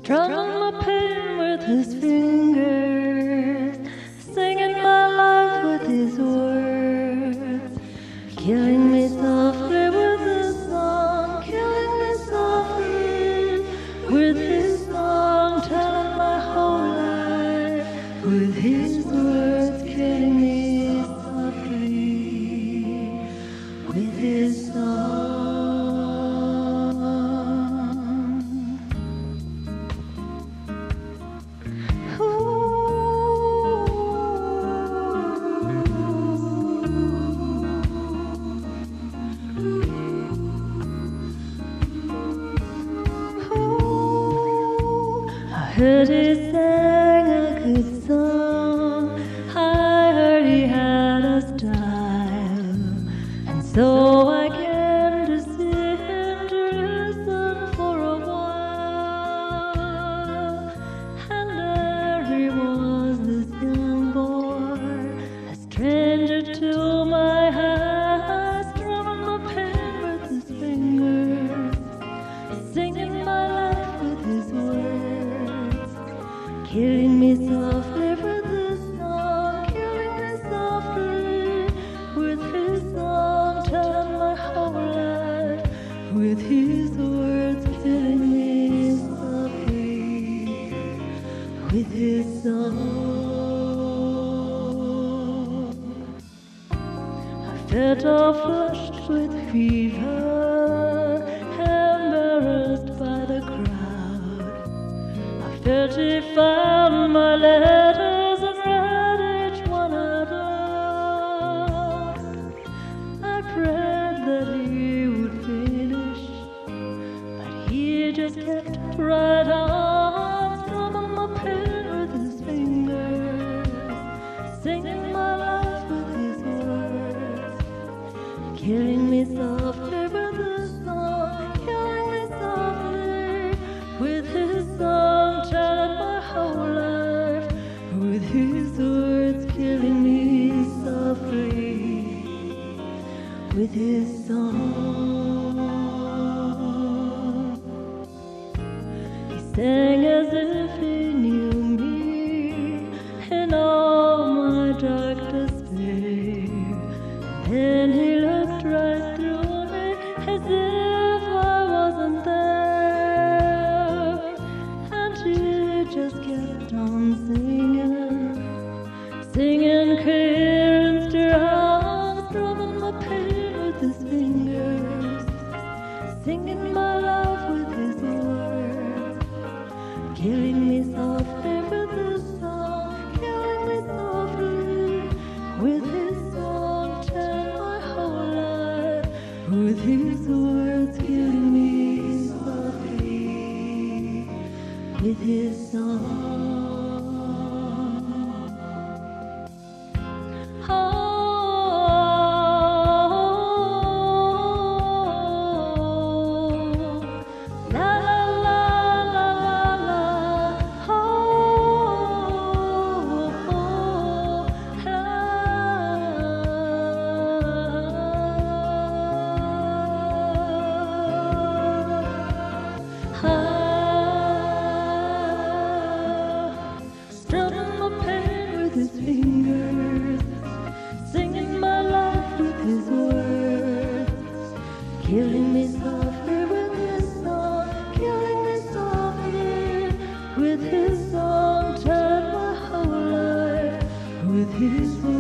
Strumming my pain with his fingers, singing my life with his words, killing me softly with his song, killing me softly with his song, telling my whole life with his words, killing me softly with his song. I heard he sang a good song, I heard he had a style, and so I came to see him to listen for a while. And there he was, this young boy, a stranger to my house, strumming my pain with his fingers, singing my life with his words, killing me softly with his song, killing me softly with his song, telling my whole life with his words, killing me softly with his song. I felt all flushed with fever, embarrassed by the crowd. I felt he found my letters and read each one out loud. I prayed that he would finish, but he just kept right on, strumming my pain with his fingers, singing my life with his words, killing me softly with his song, killing me softly with his song, telling my whole life with his words, killing me softly with his song. He sang as if he knew me in all my dark despair, and then he looked right through me as if I wasn't there, and he just kept on singing, singing clear and strong, strumming my pain with his fingers, singing my life with his words, killing me softly with his song, killing me softly with his song, telling my whole life with his words, killing me softly with his song. Oh, la la la la la la, oh, strumming my pain with his fingers, singing my life with his words, killing me softly with his song, killing me softly with his song, telling my whole life with his words.